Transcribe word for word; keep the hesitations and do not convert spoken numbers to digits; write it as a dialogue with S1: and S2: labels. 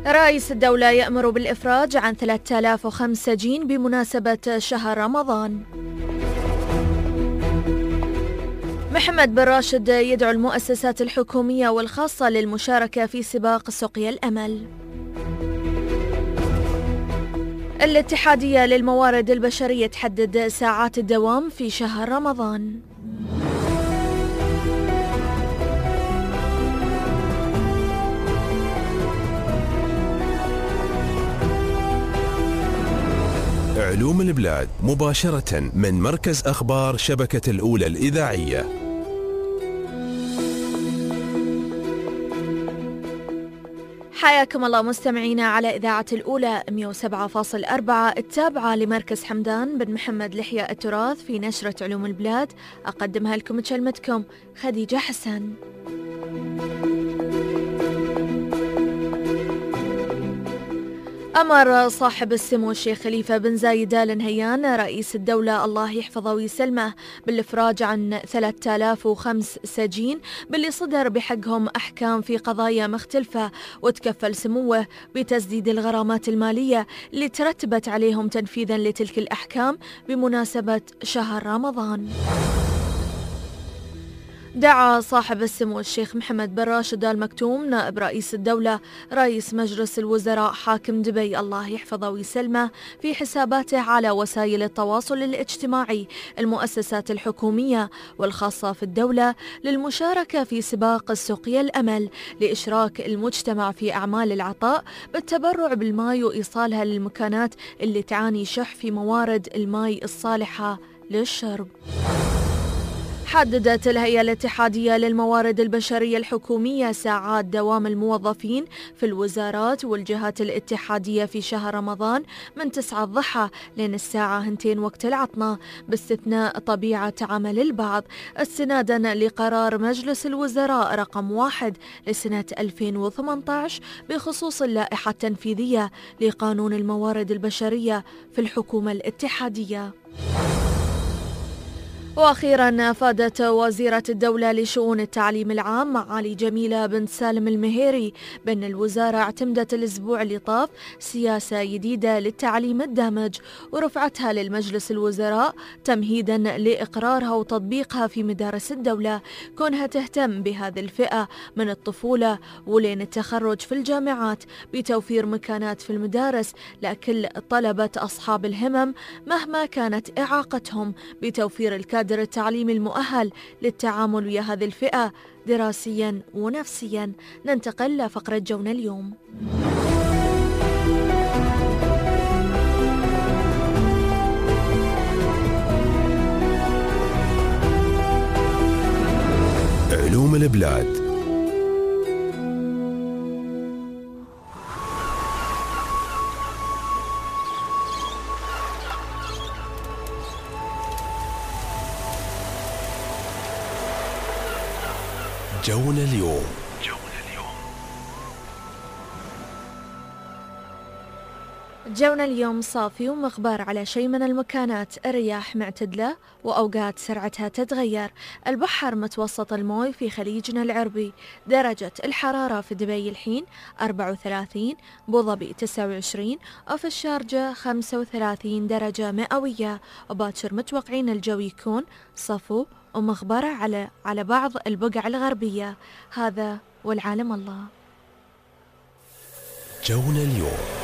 S1: رئيس الدولة يأمر بالإفراج عن ثلاثة آلاف وخمس سجين بمناسبة شهر رمضان. محمد بن راشد يدعو المؤسسات الحكومية والخاصة للمشاركة في سباق سقيا الأمل. الاتحادية للموارد البشرية تحدد ساعات الدوام في شهر رمضان.
S2: علوم البلاد مباشرة من مركز أخبار شبكة الأولى الإذاعية.
S1: حياكم الله مستمعينا على إذاعة الأولى مئة وسبعة فاصلة أربعة التابعة لمركز حمدان بن محمد لحية التراث في نشرة علوم البلاد. أقدمها لكم كلمتكم خديجة حسن. أمر صاحب السمو الشيخ خليفة بن زايد آل نهيان رئيس الدولة الله يحفظه ويسلمه بالإفراج عن ثلاثة آلاف وخمس سجين باللي صدر بحقهم أحكام في قضايا مختلفة، وتكفل سموه بتسديد الغرامات المالية اللي ترتبت عليهم تنفيذا لتلك الأحكام بمناسبة شهر رمضان. دعا صاحب السمو الشيخ محمد بن راشد آل مكتوم نائب رئيس الدولة رئيس مجلس الوزراء حاكم دبي الله يحفظه ويسلمه في حساباته على وسائل التواصل الاجتماعي المؤسسات الحكومية والخاصة في الدولة للمشاركة في سباق سقيا الأمل لإشراك المجتمع في أعمال العطاء بالتبرع بالماء وإيصالها للمكانات اللي تعاني شح في موارد الماء الصالحة للشرب. حددت الهيئة الاتحادية للموارد البشرية الحكومية ساعات دوام الموظفين في الوزارات والجهات الاتحادية في شهر رمضان من تسعة الضحى لين الساعة اثنتين وقت العطنة، باستثناء طبيعة عمل البعض، استنادا لقرار مجلس الوزراء رقم واحد لسنة ألفين وثمانية عشر بخصوص اللائحة التنفيذية لقانون الموارد البشرية في الحكومة الاتحادية. وأخيرا أفادت وزيرة الدولة لشؤون التعليم العام معالي جميلة بنت سالم المهيري بأن الوزارة اعتمدت الأسبوع اللي طاف سياسة جديدة للتعليم الدامج ورفعتها للمجلس الوزراء تمهيدا لإقرارها وتطبيقها في مدارس الدولة، كونها تهتم بهذه الفئة من الطفولة ولين التخرج في الجامعات بتوفير مكانات في المدارس لكل طلبة أصحاب الهمم مهما كانت إعاقتهم، بتوفير الكادر التعليمي المؤهل للتعامل ويا هذه الفئة دراسيا ونفسيا. ننتقل لفقرة جونا اليوم.
S2: علوم البلاد. جونا اليوم.
S1: جونا اليوم صافي ومغبر على شيء من المكانات، الرياح معتدلة وأوقات سرعتها تتغير، البحر متوسط الموي في خليجنا العربي، درجة الحرارة في دبي الحين أربعة وثلاثين، بوظبي تسعة وعشرين، وفي الشارجة خمسة وثلاثين درجة مئوية، وباكر متوقعين الجو يكون صفو ومغبرة على على بعض البقع الغربية. هذا والعالم الله.
S2: جونا اليوم.